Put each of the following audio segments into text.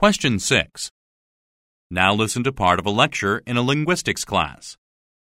Question 6. Now listen to part of a lecture in a linguistics class.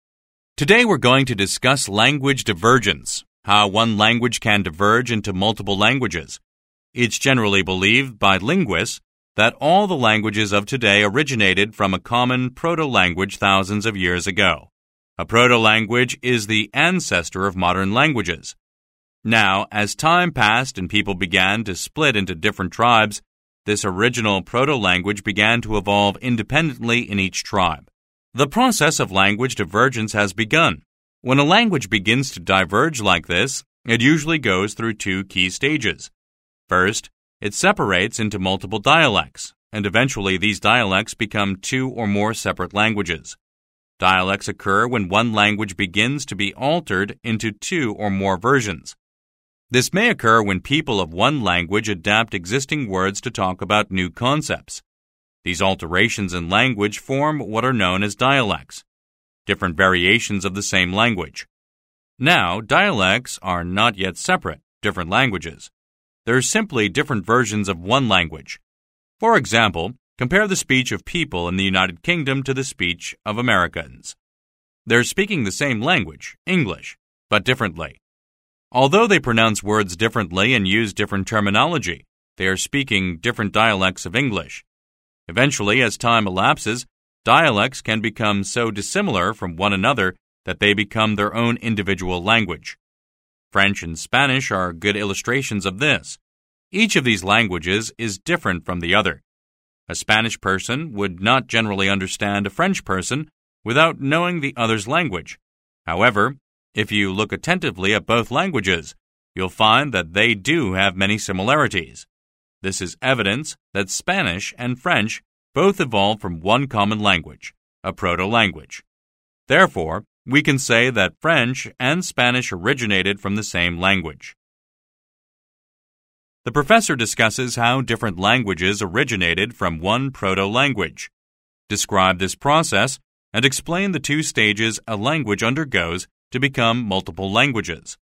Today we're going to discuss language divergence, how one language can diverge into multiple languages. It's generally believed by linguists that all the languages of today originated from a common proto-language thousands of years ago. A proto-language is the ancestor of modern languages. Now, as time passed and people began to split into different tribes, this original proto-language began to evolve independently in each tribe. The process of language divergence has begun. When a language begins to diverge like this, it usually goes through two key stages. First, it separates into multiple dialects, and eventually these dialects become two or more separate languages. Dialects occur when one language begins to be altered into two or more versions. This may occur when people of one language adapt existing words to talk about new concepts. These alterations in language form what are known as dialects, different variations of the same language. Now, dialects are not yet separate, different languages. They're simply different versions of one language. For example, compare the speech of people in the United Kingdom to the speech of Americans. They're speaking the same language, English, but differently. Although they pronounce words differently and use different terminology, they are speaking different dialects of English. Eventually, as time elapses, dialects can become so dissimilar from one another that they become their own individual language. French and Spanish are good illustrations of this. Each of these languages is different from the other. A Spanish person would not generally understand a French person without knowing the other's language. However, if you look attentively at both languages, you'll find that they do have many similarities. This is evidence that Spanish and French both evolved from one common language, a proto-language. Therefore, we can say that French and Spanish originated from the same language. The professor discusses how different languages originated from one proto-language. Describe this process and explain the two stages a language undergoes to become multiple languages.